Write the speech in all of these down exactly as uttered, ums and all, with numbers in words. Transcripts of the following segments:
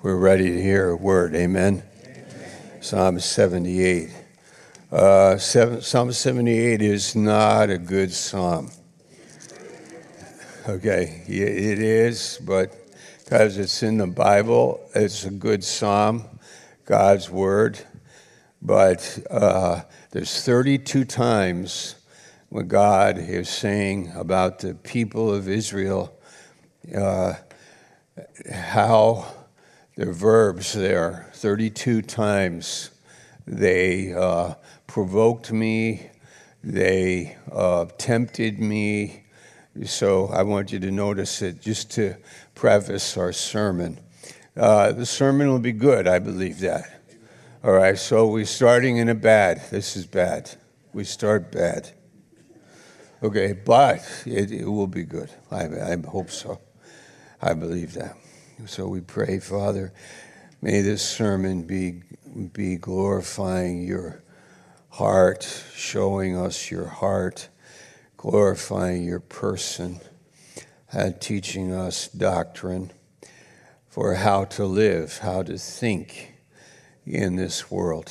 We're ready to hear a word. Amen. Amen. Psalm seventy-eight. Uh, seven, Psalm seventy-eight is not a good psalm. Okay, it is, but because it's in the Bible, it's a good psalm, God's word. But uh, there's thirty-two times when God is saying about the people of Israel, uh, how their verbs there, thirty-two times they uh, provoked me, they uh, tempted me. So I want you to notice it just to preface our sermon. Uh, the sermon will be good, I believe that. All right, so we're starting in a bad. This is bad. We start bad. Okay, but it, it will be good. I, I hope so. I believe that. So we pray, Father, may this sermon be be glorifying your heart, showing us your heart, glorifying your person, and teaching us doctrine for how to live, how to think in this world.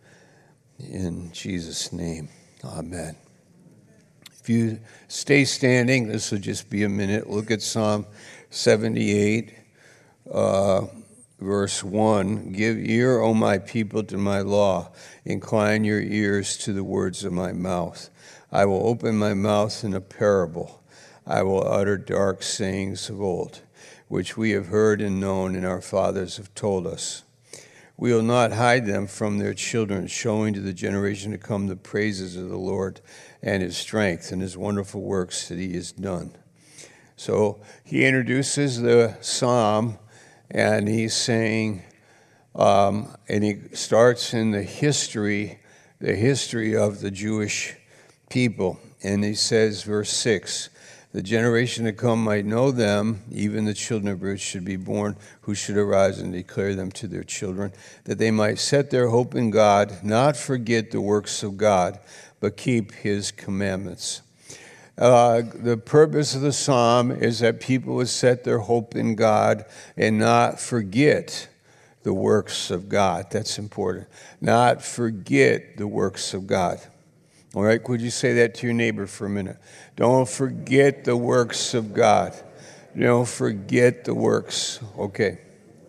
In Jesus' name, amen. If you stay standing, this will just be a minute. Look at Psalm seventy-eight, uh, verse one. Give ear, O my people, to my law. Incline your ears to the words of my mouth. I will open my mouth in a parable. I will utter dark sayings of old, which we have heard and known, and our fathers have told us. We will not hide them from their children, showing to the generation to come the praises of the Lord and his strength and his wonderful works that he has done. So he introduces the psalm, and he's saying, um, and he starts in the history, the history of the Jewish people. And he says, verse six, the generation to come might know them, even the children of Ruth should be born, who should arise and declare them to their children, that they might set their hope in God, not forget the works of God, but keep his commandments. Uh, the purpose of the psalm is that people would set their hope in God and not forget the works of God. That's important. Not forget the works of God. All right, could you say that to your neighbor for a minute? Don't forget the works of God. Don't forget the works. Okay.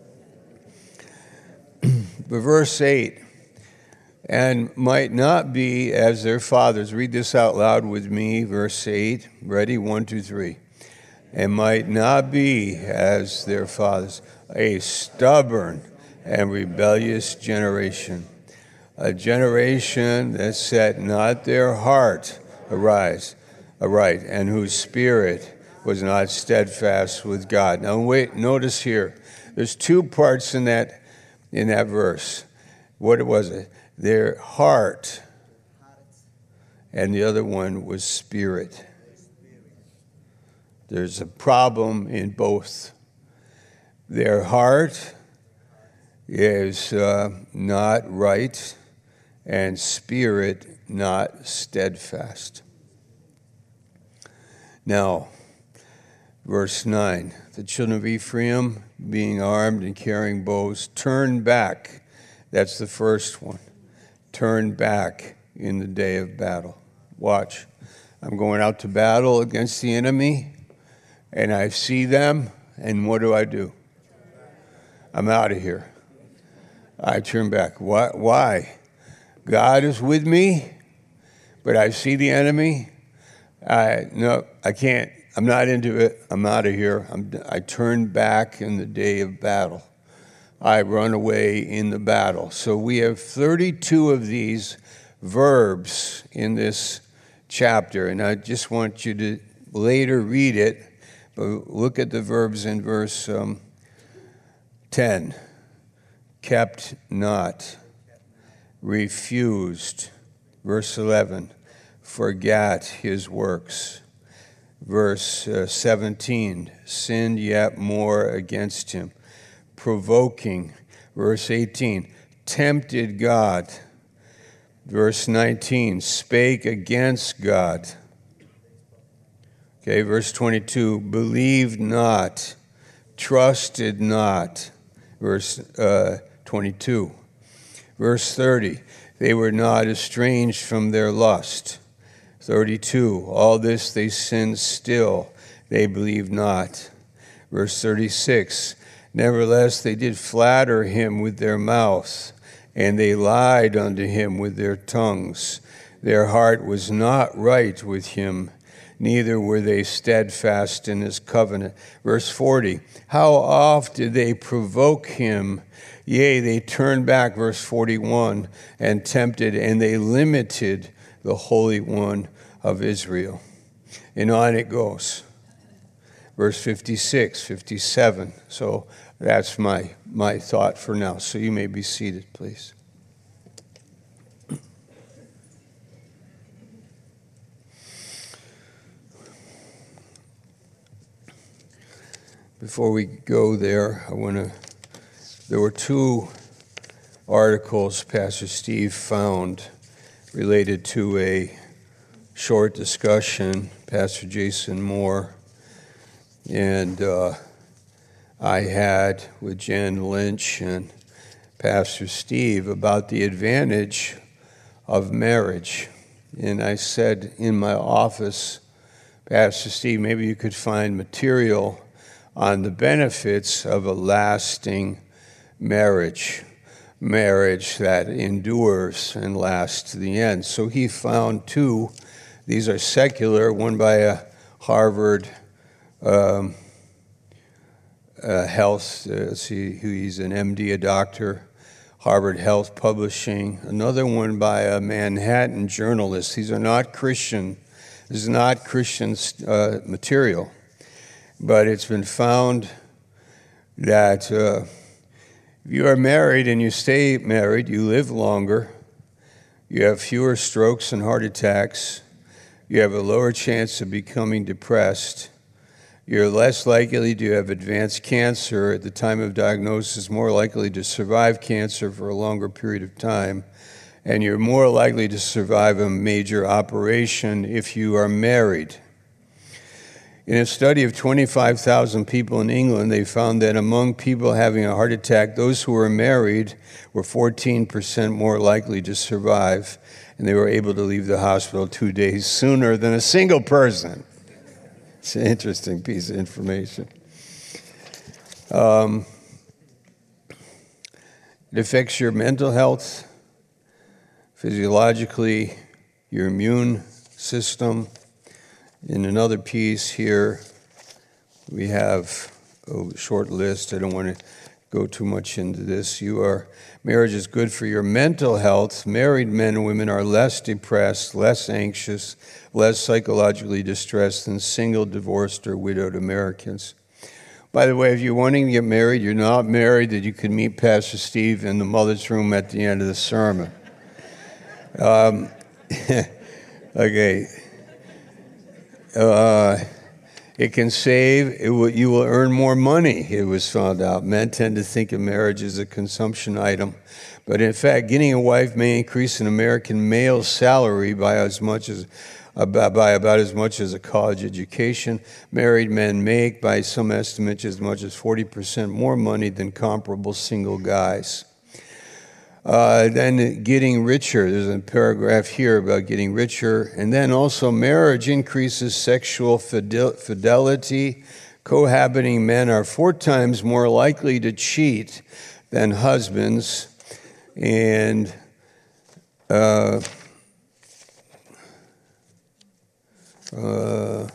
But verse eight, and might not be as their fathers. Read this out loud with me, verse eight. Ready? One, two, three. And might not be as their fathers, a stubborn and rebellious generation. A generation that set not their heart arise, aright, and whose spirit was not steadfast with God. Now wait, notice here, there's two parts in that in that verse. What was it? Their heart, and the other one was spirit. There's a problem in both. Their heart is uh, not right, and spirit not steadfast. Now, verse nine, the children of Ephraim, being armed and carrying bows, turned back. That's the first one. Turn back in the day of battle. Watch. I'm going out to battle against the enemy, and I see them, and what do I do? I'm out of here. I turn back. Why? Why? God is with me, but I see the enemy. I no, I can't. I'm not into it. I'm out of here. I'm, I turn back in the day of battle. I run away in the battle. So we have thirty-two of these verbs in this chapter, and I just want you to later read it, but look at the verbs in verse um, ten. Kept not, refused. Verse eleven, forgot his works. Verse uh, seventeen, sinned yet more against him. Provoking. Verse eighteen, tempted God. Verse nineteen, spake against God. Okay, verse twenty-two, believed not, trusted not. verse uh, twenty-two. Verse thirty, they were not estranged from their lust. thirty-two, all this they sinned still, they believed not. Verse thirty-six, nevertheless they did flatter him with their mouth, and they lied unto him with their tongues. Their heart was not right with him, neither were they steadfast in his covenant. Verse forty, how oft did they provoke him? Yea, they turned back, verse forty-one, and tempted, and they limited the Holy One of Israel. And on it goes. Verse fifty-six, fifty-seven. So that's my, my thought for now. So you may be seated, please. Before we go there, I want to, there were two articles Pastor Steve found related to a short discussion, Pastor Jason Moore and uh, I had with Jan Lynch and Pastor Steve about the advantage of marriage. And I said in my office, Pastor Steve, maybe you could find material on the benefits of a lasting marriage, marriage that endures and lasts to the end. So he found two. These are secular, one by a Harvard um, uh, Health, uh, let's see, he's an M D, a doctor, Harvard Health Publishing. Another one by a Manhattan journalist. These are not Christian, this is not Christian uh, material. But it's been found that uh, if you are married and you stay married, you live longer, you have fewer strokes and heart attacks, you have a lower chance of becoming depressed, you're less likely to have advanced cancer at the time of diagnosis, more likely to survive cancer for a longer period of time, and you're more likely to survive a major operation if you are married. In a study of twenty-five thousand people in England, they found that among people having a heart attack, those who were married were fourteen percent more likely to survive, and they were able to leave the hospital two days sooner than a single person. It's an interesting piece of information. Um, it affects your mental health, physiologically, your immune system. In another piece here, we have a short list. I don't want to go too much into this. You are, marriage is good for your mental health. Married men and women are less depressed, less anxious, less psychologically distressed than single, divorced, or widowed Americans. By the way, if you're wanting to get married, you're not married, that you can meet Pastor Steve in the mother's room at the end of the sermon. Um, okay. Uh, it can save, it will, you will earn more money, it was found out. Men tend to think of marriage as a consumption item. But in fact, getting a wife may increase an American male's salary by as much as about, by about as much as a college education. Married men make, by some estimates, as much as forty percent more money than comparable single guys. Uh, then getting richer, there's a paragraph here about getting richer. And then also marriage increases sexual fidel- fidelity. Cohabiting men are four times more likely to cheat than husbands. And uh, uh,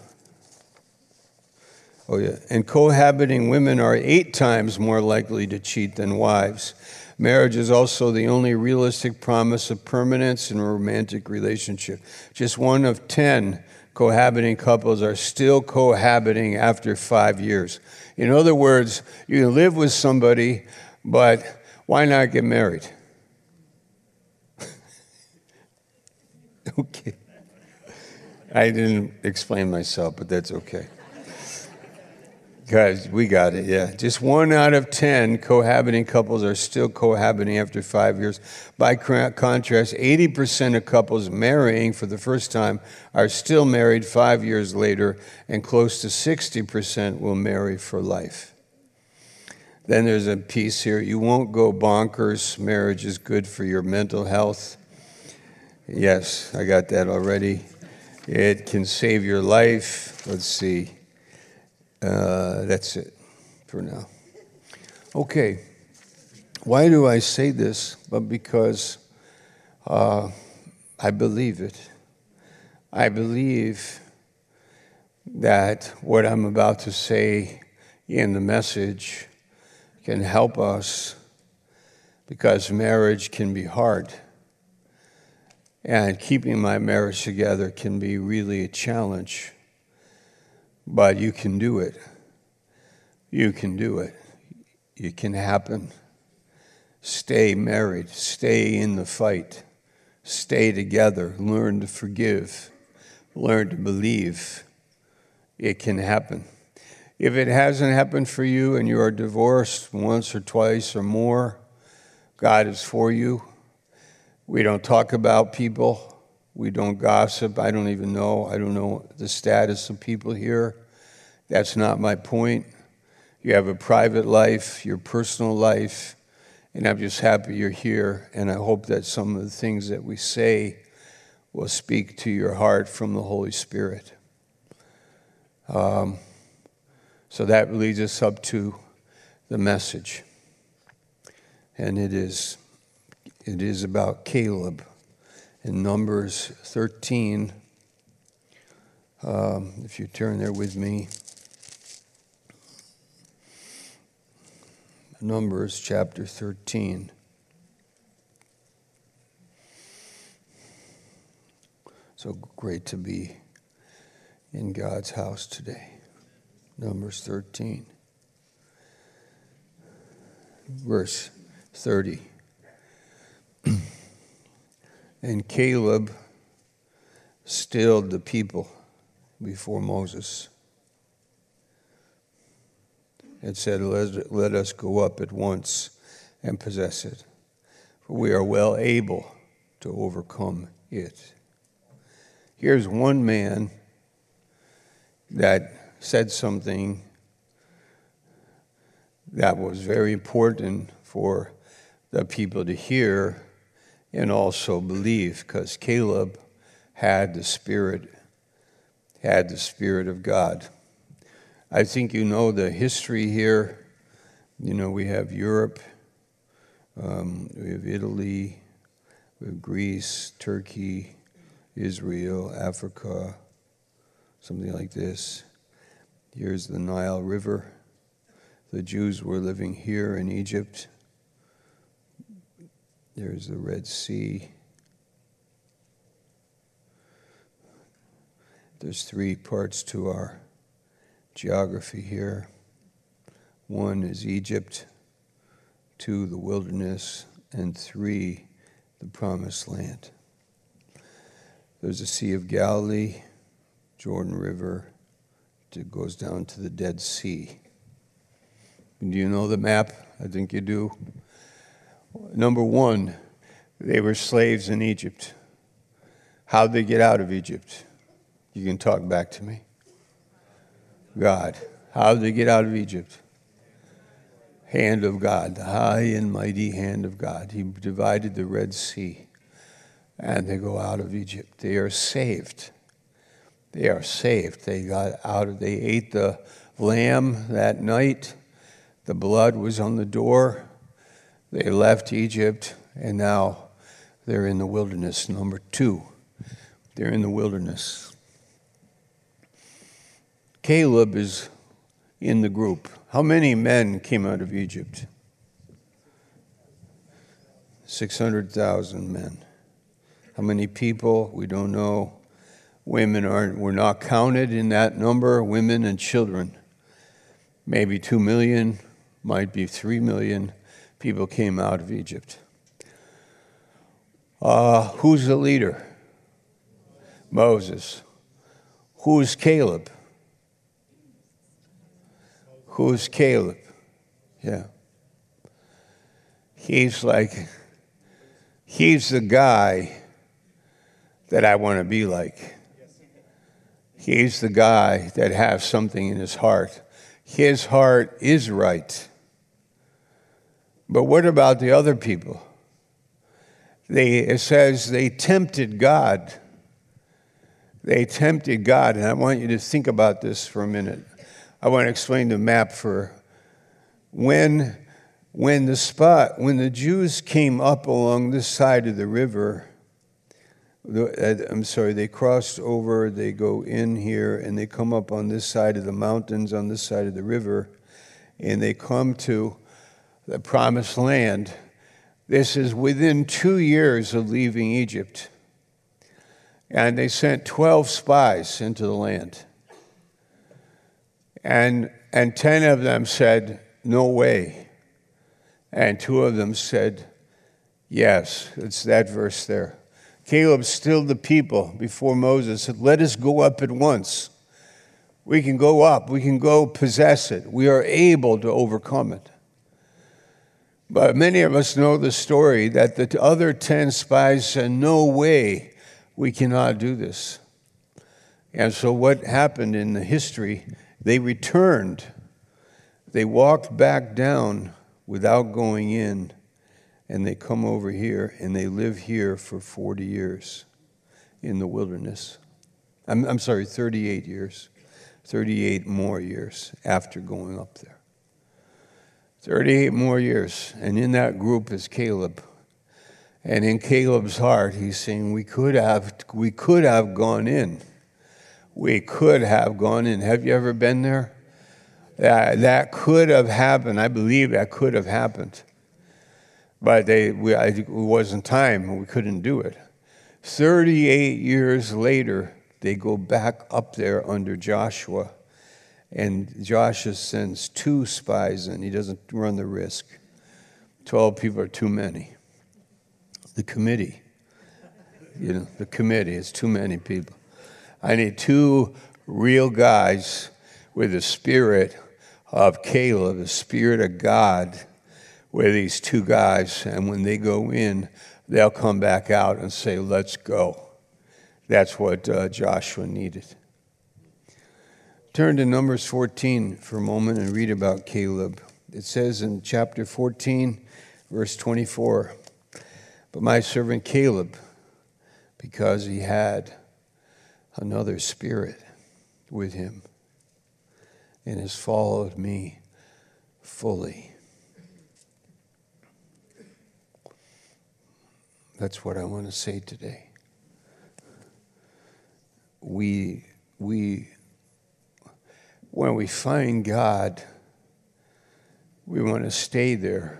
oh yeah, and cohabiting women are eight times more likely to cheat than wives. Marriage is also the only realistic promise of permanence in a romantic relationship. Just one of ten cohabiting couples are still cohabiting after five years. In other words, you can live with somebody, but why not get married? Okay. I didn't explain myself, but that's okay. Guys, we got it, yeah. Just one out of ten cohabiting couples are still cohabiting after five years. By contrast, eighty percent of couples marrying for the first time are still married five years later, and close to sixty percent will marry for life. Then there's a piece here. You won't go bonkers. Marriage is good for your mental health. Yes, I got that already. It can save your life. Let's see. Uh, that's it for now. Okay. Why do I say this? But because uh, I believe it. I believe that what I'm about to say in the message can help us, because marriage can be hard. And keeping my marriage together can be really a challenge. But you can do it. You can do it. It can happen. Stay married. Stay in the fight. Stay together. Learn to forgive. Learn to believe. It can happen. If it hasn't happened for you and you are divorced once or twice or more, God is for you. We don't talk about people. We don't gossip. I don't even know. I don't know the status of people here. That's not my point. You have a private life, your personal life, and I'm just happy you're here, and I hope that some of the things that we say will speak to your heart from the Holy Spirit. Um, so that leads us up to the message, and it is it is about Caleb in Numbers thirteen. Um, if you turn there with me, Numbers chapter thirteen. So great to be in God's house today. Numbers thirteen, verse thirty. And Caleb stilled the people before Moses and said, let, let us go up at once and possess it, for we are well able to overcome it. Here's one man that said something that was very important for the people to hear and also believe, because Caleb had the Spirit, had the Spirit of God. I think you know the history here. You know, we have Europe, um, we have Italy, we have Greece, Turkey, Israel, Africa, something like this. Here's the Nile River. The Jews were living here in Egypt. There's the Red Sea. There's three parts to our geography here. One is Egypt, two, the wilderness, and three, the promised land. There's the Sea of Galilee, Jordan River, it goes down to the Dead Sea. Do you know the map? I think you do. Number one, they were slaves in Egypt. How'd they get out of Egypt? You can talk back to me. God. How'd they get out of Egypt? Hand of God, the high and mighty hand of God. He divided the Red Sea, and they go out of Egypt. They are saved. They are saved. They got out of, they ate the lamb that night. The blood was on the door. They left Egypt, and now they're in the wilderness. Number two, they're in the wilderness. Caleb is in the group. How many men came out of Egypt? six hundred thousand men. How many people? We don't know. Women aren't, were not counted in that number, women and children. Maybe two million, might be three million people came out of Egypt. Uh, who's the leader? Moses. Who's Caleb? Who's Caleb? Yeah. He's like, he's the guy that I want to be like. He's the guy that has something in his heart. His heart is right. But what about the other people? They, it says they tempted God. They tempted God, and I want you to think about this for a minute. I want to explain the map for when, when the spot, when the Jews came up along this side of the river. I'm sorry, they crossed over, they go in here, and they come up on this side of the mountains, on this side of the river, and they come to the promised land. This is within two years of leaving Egypt. And they sent twelve spies into the land. And, and ten of them said, no way. And two of them said, yes. It's that verse there. Caleb stilled the people before Moses, said, let us go up at once. We can go up. We can go possess it. We are able to overcome it. But many of us know the story that the other ten spies said, no way, we cannot do this. And so what happened in the history, they returned. They walked back down without going in, and they come over here, and they live here for forty years in the wilderness. I'm, I'm sorry, thirty-eight years. thirty-eight more years after going up there. thirty-eight more years, and in that group is Caleb. And in Caleb's heart, he's saying, we could have, we could have gone in. We could have gone in. Have you ever been there? That, that could have happened. I believe that could have happened. But they, we, I, it wasn't time. We couldn't do it. thirty-eight years later, they go back up there under Joshua. And Joshua sends two spies in. He doesn't run the risk. Twelve people are too many. The committee, you know, the committee is too many people. I need two real guys with the spirit of Caleb, the spirit of God, with these two guys. And when they go in, they'll come back out and say, let's go. That's what uh, Joshua needed. Turn to Numbers fourteen for a moment and read about Caleb. It says in chapter fourteen, verse twenty-four, but my servant Caleb, because he had another spirit with him and has followed me fully. That's what I want to say today. We, we, when we find God, we want to stay there.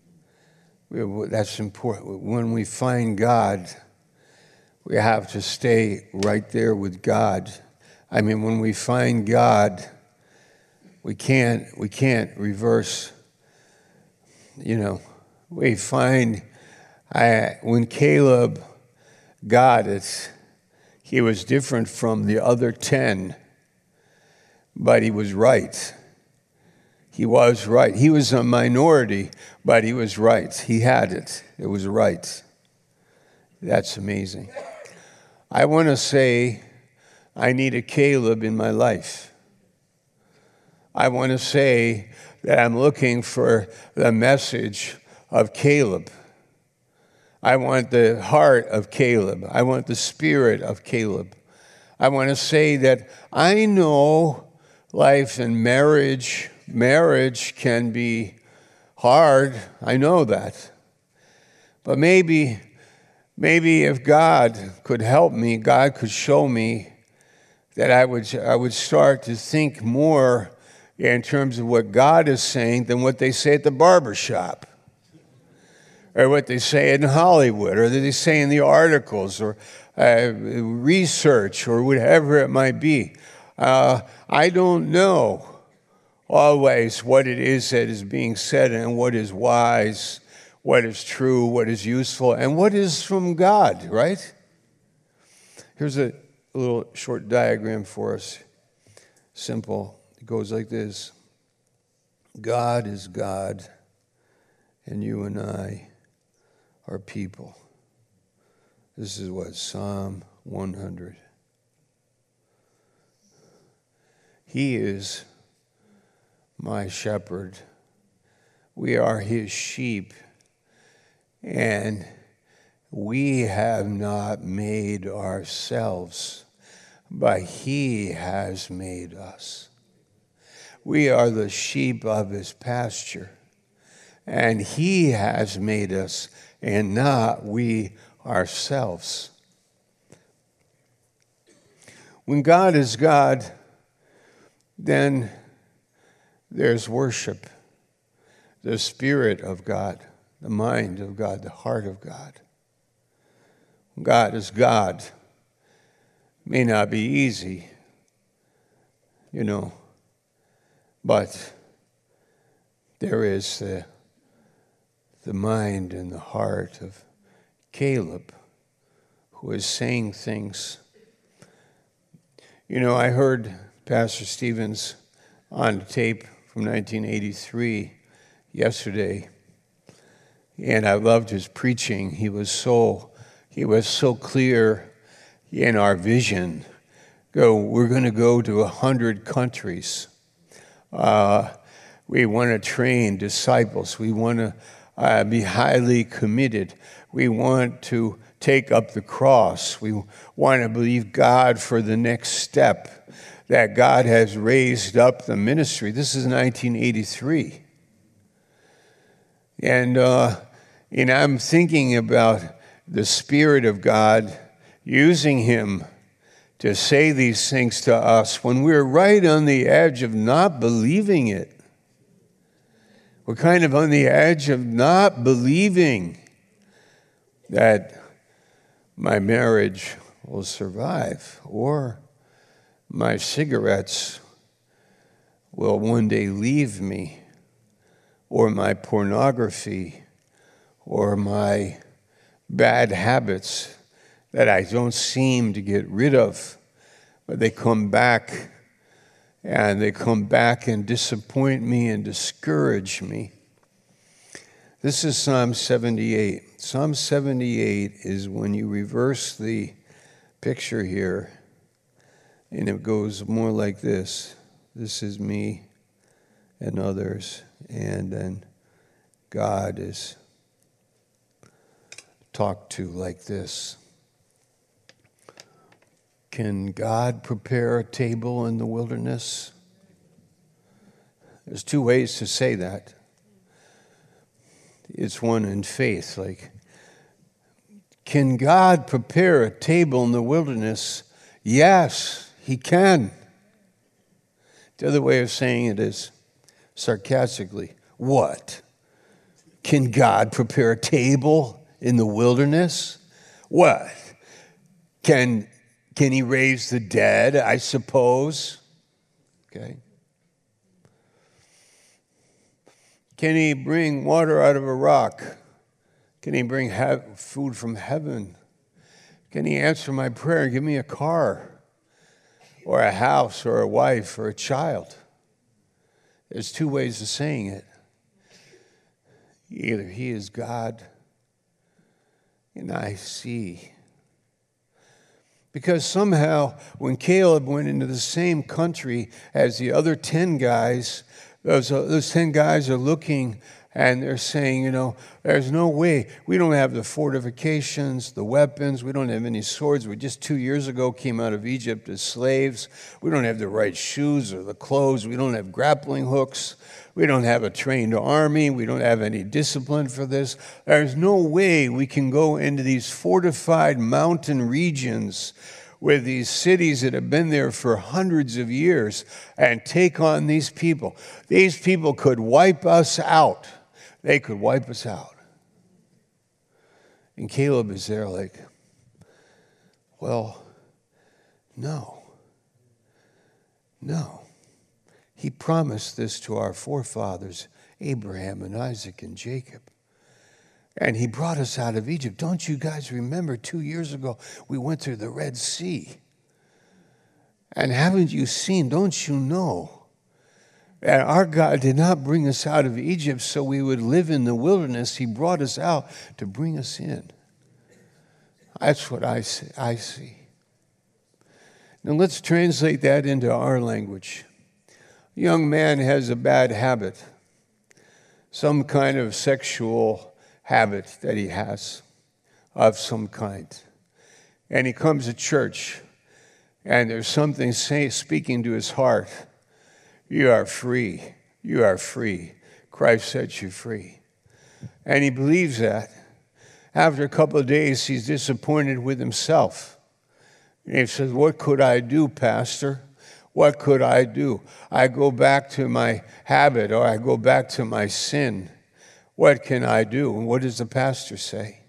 That's important. When we find God, we have to stay right there with God. I mean, when we find God, we can't we can't reverse. You know, we find I when Caleb got it, he was different from the other ten, but he was right. He was right. He was a minority, but he was right. He had it. It was right. That's amazing. I want to say I need a Caleb in my life. I want to say that I'm looking for the message of Caleb. I want the heart of Caleb. I want the spirit of Caleb. I want to say that I know life and marriage Marriage can be hard. I know that. But maybe, maybe if God could help me, God could show me that I would, I would start to think more in terms of what God is saying than what they say at the barber shop, or what they say in Hollywood, or that they say in the articles, or uh, research, or whatever it might be. Uh, I don't know always what it is that is being said and what is wise, what is true, what is useful, and what is from God, right? Here's a little short diagram for us. Simple. It goes like this. God is God, and you and I are people. This is what Psalm one hundred. He is my shepherd We are his sheep, and we have not made ourselves, but he has made us. We are the sheep of his pasture, and he has made us, and not we ourselves. When God is God, then there's worship, the Spirit of God, the mind of God, the heart of God. God is God. May not be easy, you know, but there is the, the mind and the heart of Caleb, who is saying things. You know, I heard Pastor Stevens on tape from nineteen eighty-three yesterday, and I loved his preaching. He was so he was so clear in our vision. Go, we're going to go to a hundred countries. Uh, we want to train disciples. We want to uh, be highly committed. We want to take up the cross. We want to believe God for the next step, that God has raised up the ministry. This is nineteen eighty-three. And, uh, and I'm thinking about the Spirit of God using him to say these things to us when we're right on the edge of not believing it. We're kind of on the edge of not believing that my marriage will survive, or my cigarettes will one day leave me, or my pornography, or my bad habits that I don't seem to get rid of, but they come back, and they come back and disappoint me and discourage me. This is Psalm seventy-eight. Psalm seventy-eight is when you reverse the picture here, and it goes more like this. This is me and others, and then God is talked to like this. Can God prepare a table in the wilderness? There's two ways to say that. It's one in faith, like, can God prepare a table in the wilderness? Yes, he can. The other way of saying it is sarcastically, what? Can God prepare a table in the wilderness? What? Can, can he raise the dead, I suppose? Okay. Can he bring water out of a rock? Can he bring he- food from heaven? Can he answer my prayer and give me a car or a house or a wife or a child? There's two ways of saying it. Either he is God and I see. Because somehow when Caleb went into the same country as the other ten guys, those, uh, those ten guys are looking and they're saying, you know, there's no way. We don't have the fortifications, the weapons. We don't have any swords. We just two years ago came out of Egypt as slaves. We don't have the right shoes or the clothes. We don't have grappling hooks. We don't have a trained army. We don't have any discipline for this. There's no way we can go into these fortified mountain regions with these cities that have been there for hundreds of years and take on these people. These people could wipe us out. They could wipe us out. And Caleb is there like, well, no. No. He promised this to our forefathers, Abraham and Isaac and Jacob. And he brought us out of Egypt. Don't you guys remember two years ago we went through the Red Sea? And haven't you seen, don't you know, that our God did not bring us out of Egypt so we would live in the wilderness. He brought us out to bring us in. That's what I see. I see. Now let's translate that into our language. A young man has a bad habit. some kind of sexual habit that he has of some kind. And he comes to church, and there's something say, speaking to his heart. You are free. You are free. Christ set you free. And he believes that. After a couple of days, he's disappointed with himself. And he says, what could I do, Pastor? What could I do? I go back to my habit, or I go back to my sin. What can I do? And what does the pastor say?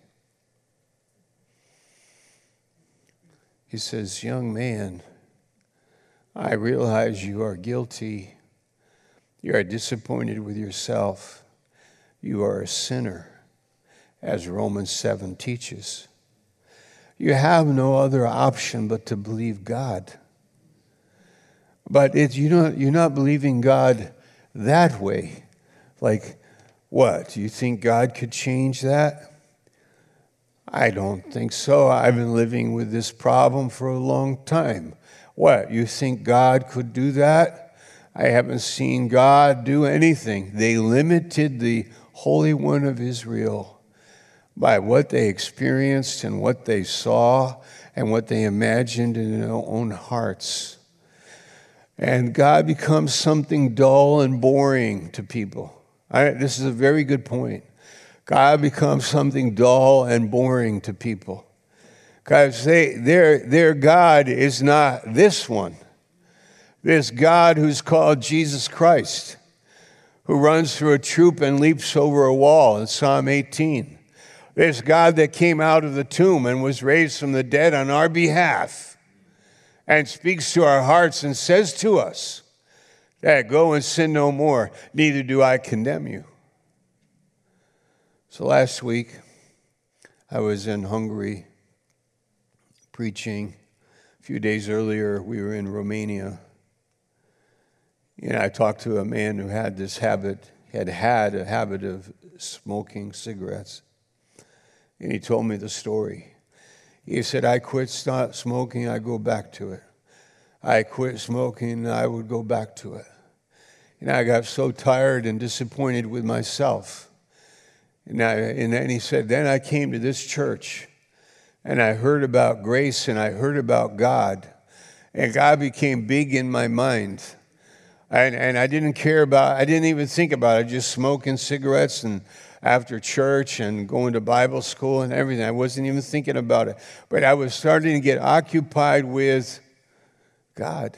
He says, young man, I realize you are guilty. You are disappointed with yourself. You are a sinner, as Romans seven teaches. You have no other option but to believe God. But it's, you know, you're not believing God that way. Like, what? Do you think God could change that? I don't think so. I've been living with this problem for a long time. What? You think God could do that? I haven't seen God do anything. They limited the Holy One of Israel by what they experienced and what they saw and what they imagined in their own hearts. And God becomes something dull and boring to people. I, this is a very good point. God becomes something dull and boring to people. Because they, their, their God is not this one. This God who's called Jesus Christ, who runs through a troop and leaps over a wall in Psalm eighteen. This God that came out of the tomb and was raised from the dead on our behalf, and speaks to our hearts and says to us that go and sin no more, neither do I condemn you. So last week, I was in Hungary preaching. A few days earlier, we were in Romania. And I talked to a man who had this habit, had had a habit of smoking cigarettes. And he told me the story. He said, I quit stop smoking, I go back to it. I quit smoking, I would go back to it. And I got so tired and disappointed with myself. And, I, and then he said, then I came to this church, and I heard about grace, and I heard about God. And God became big in my mind. And, and I didn't care about, I didn't even think about it, just smoking cigarettes and after church and going to Bible school and everything. I wasn't even thinking about it. But I was starting to get occupied with God.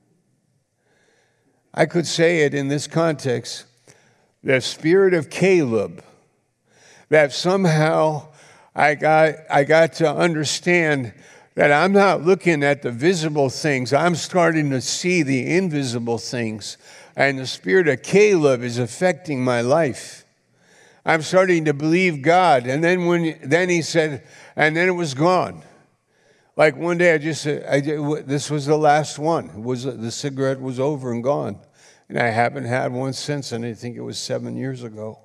I could say it in this context, the spirit of Caleb, that somehow I got, I got to understand that I'm not looking at the visible things. I'm starting to see the invisible things. And the spirit of Caleb is affecting my life. I'm starting to believe God. And then when then he said, and then it was gone. Like one day I just said, I, this was the last one. It was, the cigarette was over and gone. And I haven't had one since, and I think it was seven years ago.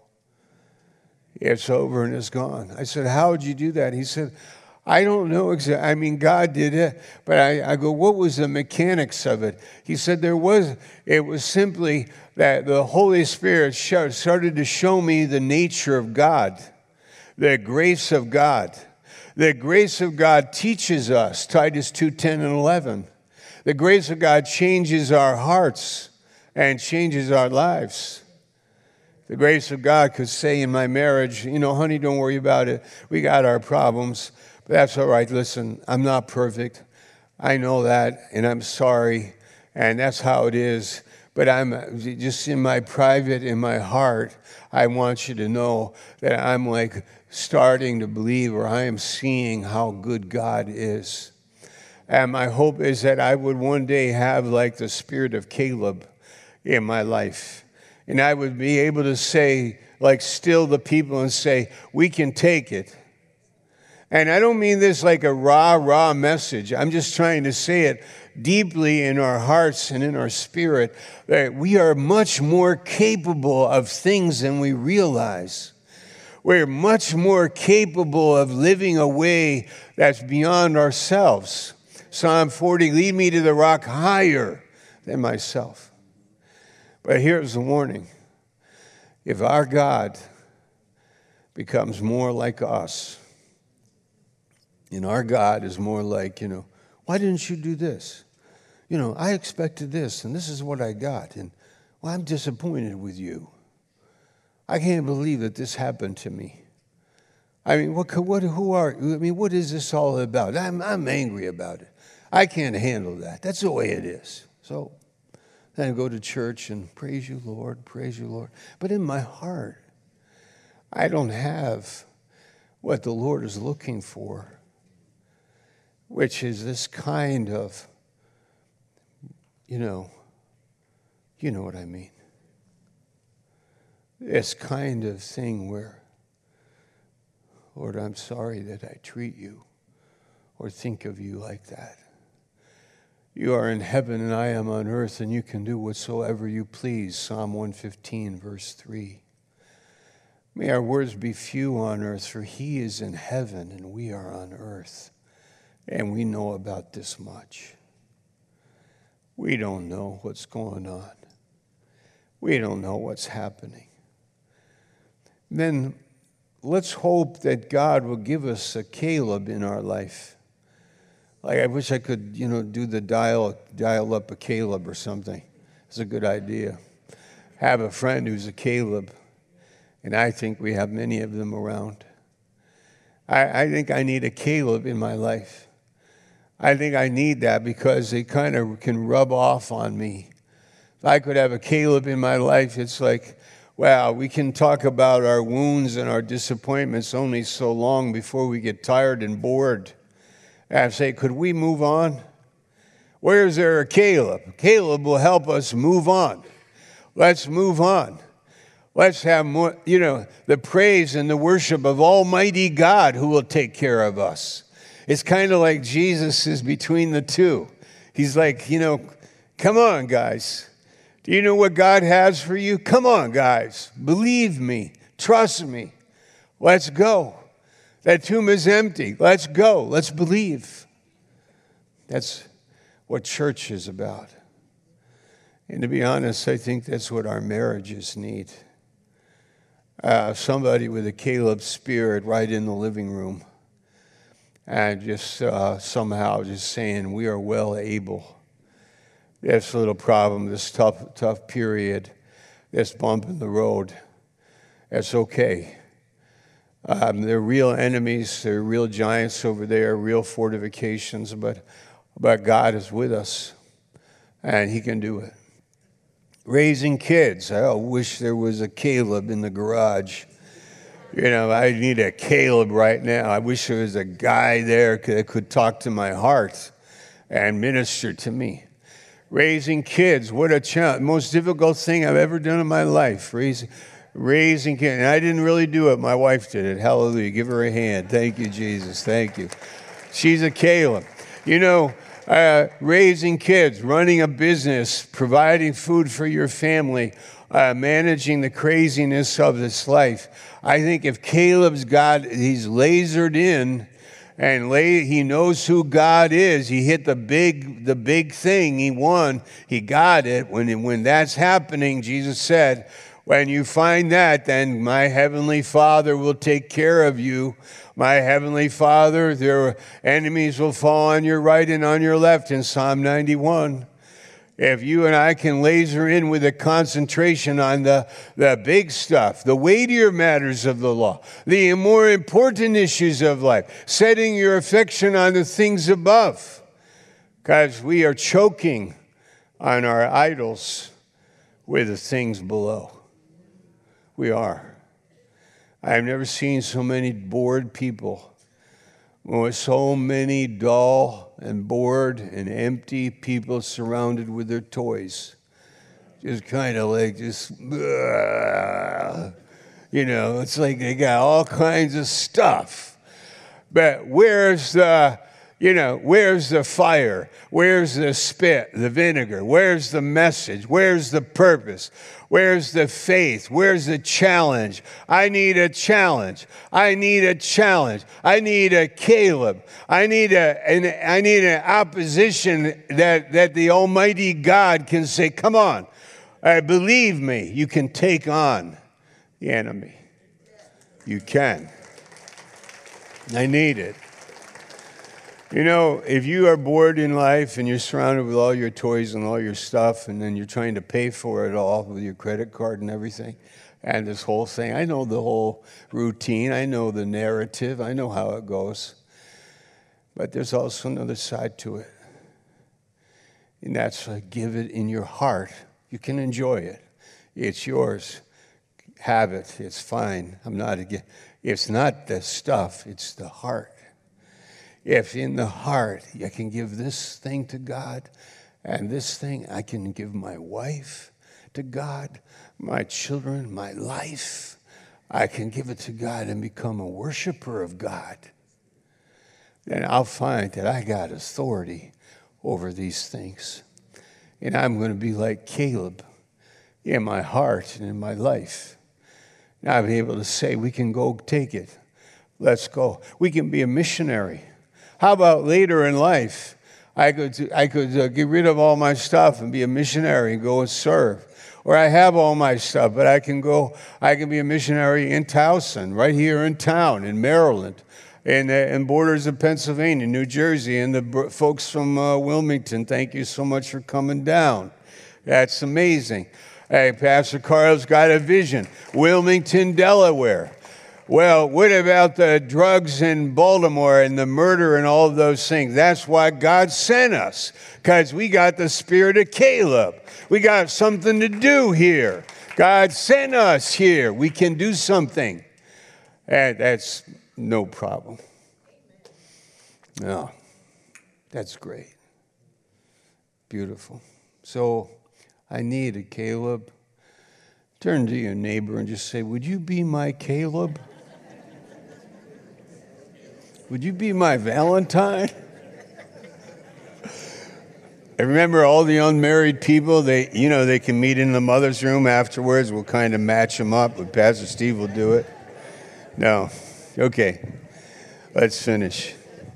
It's over and it's gone. I said, how did you do that? He said, I don't know exactly. I mean, God did it. But I, I go, what was the mechanics of it? He said there was, it was simply that the Holy Spirit started to show me the nature of God, the grace of God. The grace of God teaches us, Titus two, ten and eleven. The grace of God changes our hearts and changes our lives. The grace of God could say in my marriage, you know, honey, don't worry about it. We got our problems. But that's all right. Listen, I'm not perfect. I know that, and I'm sorry, and that's how it is. But I'm just in my private, in my heart, I want you to know that I'm like starting to believe, or I am seeing how good God is. And my hope is that I would one day have like the spirit of Caleb in my life. And I would be able to say, like still the people and say, we can take it. And I don't mean this like a rah, rah message. I'm just trying to say it deeply in our hearts and in our spirit, that we are much more capable of things than we realize. We're much more capable of living a way that's beyond ourselves. Psalm forty, lead me to the rock higher than myself. But here's the warning. If our God becomes more like us, and our God is more like, you know, why didn't you do this? You know, I expected this, and this is what I got, and well, I'm disappointed with you. I can't believe that this happened to me. I mean, what, what, who are, I mean, what is this all about? I'm, I'm angry about it. I can't handle that. That's the way it is. So then I go to church and praise you, Lord, praise you, Lord. But in my heart, I don't have what the Lord is looking for, which is this kind of, you know, you know what I mean. This kind of thing where, Lord, I'm sorry that I treat you or think of you like that. You are in heaven and I am on earth, and you can do whatsoever you please. Psalm one fifteen, verse three. May our words be few on earth, for he is in heaven and we are on earth. And we know about this much. We don't know what's going on. We don't know what's happening. Then let's hope that God will give us a Caleb in our life. Like, I wish I could, you know, do the dial, dial up a Caleb or something. It's a good idea. Have a friend who's a Caleb, and I think we have many of them around. I, I think I need a Caleb in my life. I think I need that because they kind of can rub off on me. If I could have a Caleb in my life, it's like, wow, we can talk about our wounds and our disappointments only so long before we get tired and bored. And I say, could we move on? Where is there a Caleb? Caleb will help us move on. Let's move on. Let's have more, you know, the praise and the worship of Almighty God who will take care of us. It's kind of like Jesus is between the two. He's like, you know, come on, guys. Do you know what God has for you? Come on, guys. Believe me. Trust me. Let's go. That tomb is empty. Let's go. Let's believe. That's what church is about. And to be honest, I think that's what our marriages need. Uh, somebody with a Caleb spirit right in the living room. And just uh, somehow just saying, we are well able. This little problem, this tough, tough period, this bump in the road, that's okay. Um, they're real enemies, they're real giants over there, real fortifications, but, but God is with us, and he can do it. Raising kids, I wish there was a Caleb in the garage. You know, I need a Caleb right now. I wish there was a guy there that could talk to my heart and minister to me. Raising kids, what a challenge. Most difficult thing I've ever done in my life, raising, raising kids. And I didn't really do it. My wife did it. Hallelujah. Give her a hand. Thank you, Jesus. Thank you. She's a Caleb. You know, uh, raising kids, running a business, providing food for your family, uh, managing the craziness of this life. I think if Caleb's got, he's lasered in, and lay, he knows who God is. He hit the big, the big thing. He won. He got it. When, when that's happening, Jesus said, when you find that, then my heavenly Father will take care of you. My heavenly Father, their enemies will fall on your right and on your left in Psalm ninety-one. If you and I can laser in with a concentration on the, the big stuff, the weightier matters of the law, the more important issues of life, setting your affection on the things above, because we are choking on our idols with the things below. We are. I've never seen so many bored people. With so many dull and bored and empty people surrounded with their toys. Just kind of like just, uh, you know, it's like they got all kinds of stuff. But where's the, you know, where's the fire? Where's the spit, the vinegar? Where's the message? Where's the purpose? Where's the faith? Where's the challenge? I need a challenge. I need a challenge. I need a Caleb. I need a, an, I need an opposition that, that the Almighty God can say, come on, uh, believe me, you can take on the enemy. You can. I need it. You know, if you are bored in life and you're surrounded with all your toys and all your stuff, and then you're trying to pay for it all with your credit card and everything, and this whole thing, I know the whole routine, I know the narrative, I know how it goes. But there's also another side to it. And that's uh, give it in your heart. You can enjoy it. It's yours. Have it. It's fine. I'm not against. It's not the stuff, it's the heart. If in the heart I can give this thing to God, and this thing I can give my wife to God, my children, my life, I can give it to God and become a worshiper of God, then I'll find that I got authority over these things. And I'm going to be like Caleb in my heart and in my life. And I'll be able to say, we can go take it. Let's go. We can be a missionary. How about later in life, I could I could uh, get rid of all my stuff and be a missionary and go and serve. Or I have all my stuff, but I can go, I can be a missionary in Towson, right here in town, in Maryland, in the in borders of Pennsylvania, New Jersey, and the folks from uh, Wilmington, thank you so much for coming down. That's amazing. Hey, Pastor Carl's got a vision. Wilmington, Delaware. Well, what about the drugs in Baltimore and the murder and all of those things? That's why God sent us, because we got the spirit of Caleb. We got something to do here. God sent us here. We can do something. And that's no problem. No, that's great. Beautiful. So I need a Caleb. Turn to your neighbor and just say, would you be my Caleb? Would you be my Valentine? I remember all the unmarried people, they, you know, they can meet in the mother's room afterwards. We'll kind of match them up, but Pastor Steve will do it. No. Okay. Let's finish.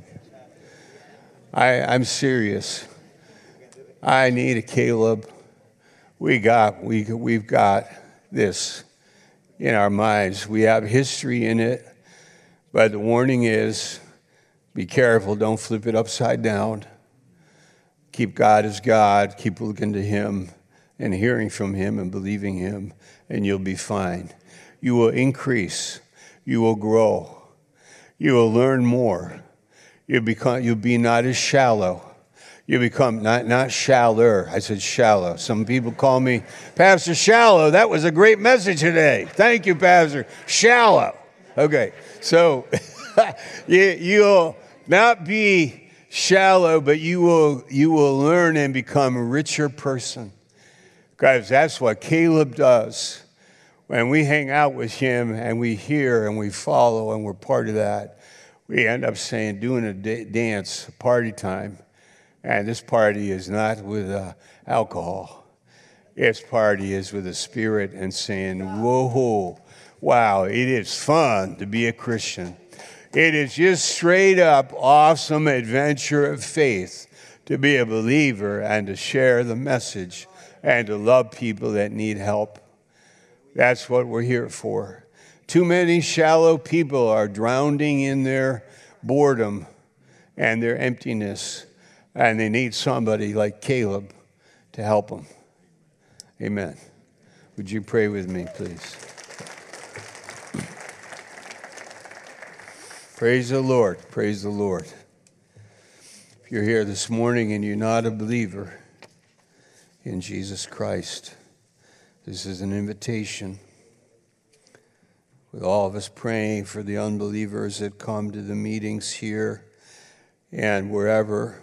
I, I'm serious. I need a Caleb. We got, we, we've got this in our minds. We have history in it, but the warning is, be careful, don't flip it upside down. Keep God as God, keep looking to Him and hearing from Him and believing Him, and you'll be fine. You will increase. You will grow. You will learn more. You'll become, you'll be not as shallow. You become not, not shallower. I said shallow. Some people call me Pastor Shallow. That was a great message today. Thank you, Pastor. Shallow. Okay, so you, you'll not be shallow, but you will you will learn and become a richer person. Guys, that's what Caleb does. When we hang out with him and we hear and we follow and we're part of that, we end up saying, doing a da- dance, party time. And this party is not with uh, alcohol. This party is with the Spirit and saying, whoa, wow, it is fun to be a Christian. It is just straight up awesome adventure of faith to be a believer and to share the message and to love people that need help. That's what we're here for. Too many shallow people are drowning in their boredom and their emptiness, and they need somebody like Caleb to help them. Amen. Would you pray with me, please? Praise the Lord. Praise the Lord. If you're here this morning and you're not a believer in Jesus Christ, this is an invitation. With all of us praying for the unbelievers that come to the meetings here and wherever,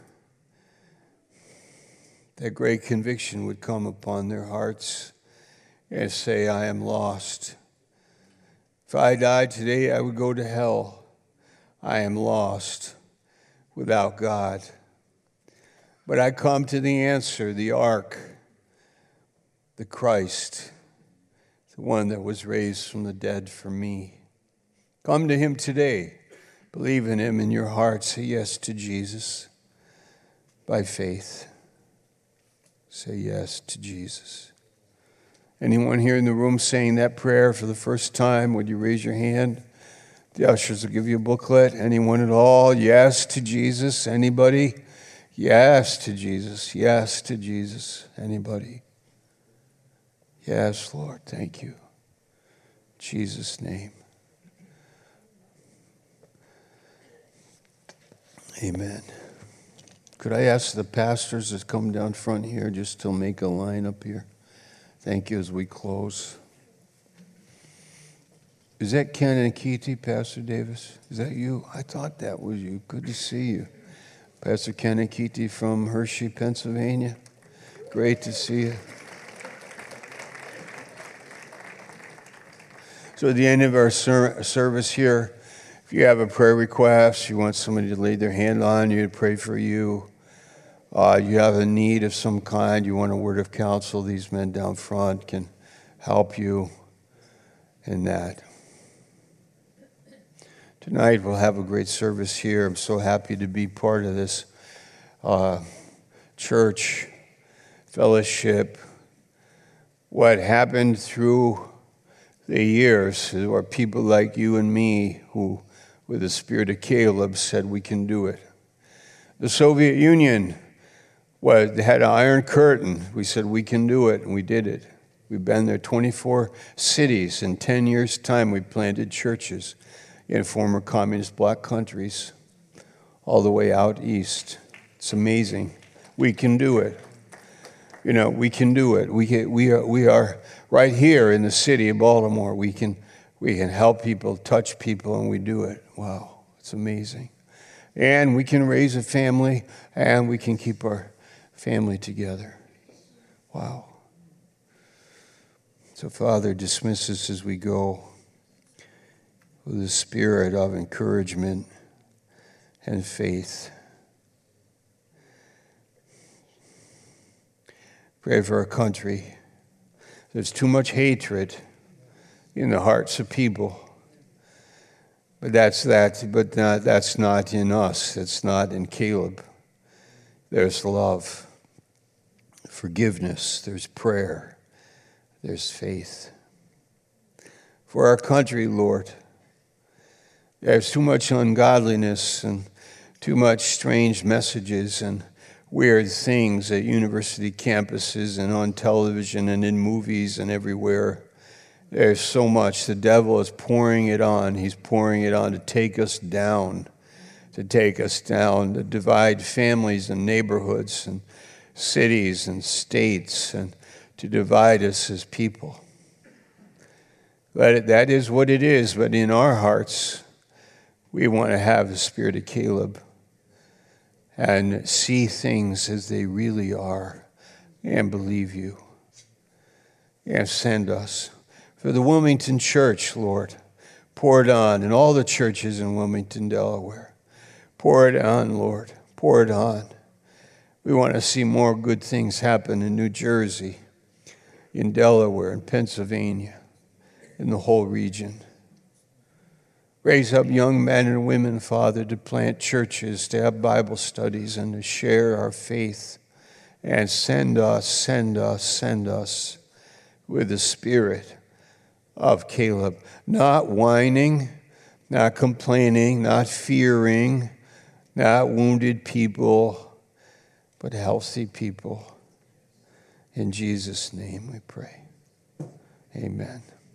that great conviction would come upon their hearts and say, I am lost. If I died today, I would go to hell. I am lost without God. But I come to the answer, the ark, the Christ, the one that was raised from the dead for me. Come to Him today. Believe in Him in your heart. Say yes to Jesus by faith. Say yes to Jesus. Anyone here in the room saying that prayer for the first time, would you raise your hand? The ushers will give you a booklet. Anyone at all? Yes to Jesus. Anybody? Yes to Jesus. Yes to Jesus. Anybody? Yes, Lord. Thank you. In Jesus' name. Amen. Could I ask the pastors to come down front here just to make a line up here? Thank you as we close. Is that Ken and Kitty, Pastor Davis? Is that you? I thought that was you. Good to see you. Pastor Ken and Kitty from Hershey, Pennsylvania. Great to see you. So at the end of our ser- service here, if you have a prayer request, you want somebody to lay their hand on you to pray for you, uh, you have a need of some kind, you want a word of counsel, these men down front can help you in that. Tonight we'll have a great service here. I'm so happy to be part of this uh, church fellowship. What happened through the years are people like you and me who, with the spirit of Caleb, said we can do it. The Soviet Union was, had an iron curtain. We said we can do it, and we did it. We've been there twenty-four cities. In ten years' time, we planted churches in former communist black countries all the way out east. It's amazing. We can do it. You know, we can do it. We can, we are we are right here in the city of Baltimore. We can we can help people, touch people, and we do it. Wow, it's amazing. And we can raise a family, and we can keep our family together. Wow. So, Father, dismiss us as we go with a spirit of encouragement and faith. Pray for our country. There's too much hatred in the hearts of people. But that's that, but not, that's not in us. It's not in Caleb. There's love, forgiveness, there's prayer, there's faith. For our country, Lord, there's too much ungodliness and too much strange messages and weird things at university campuses and on television and in movies and everywhere. There's so much. The devil is pouring it on. He's pouring it on to take us down, to take us down, to divide families and neighborhoods and cities and states and to divide us as people. But that is what it is. But in our hearts, we want to have the spirit of Caleb and see things as they really are and believe you. And send us. For the Wilmington Church, Lord, pour it on, and all the churches in Wilmington, Delaware. Pour it on, Lord. Pour it on. We want to see more good things happen in New Jersey, in Delaware, in Pennsylvania, in the whole region. Raise up young men and women, Father, to plant churches, to have Bible studies, and to share our faith. And send us, send us, send us with the spirit of Caleb. Not whining, not complaining, not fearing, not wounded people, but healthy people. In Jesus' name we pray. Amen.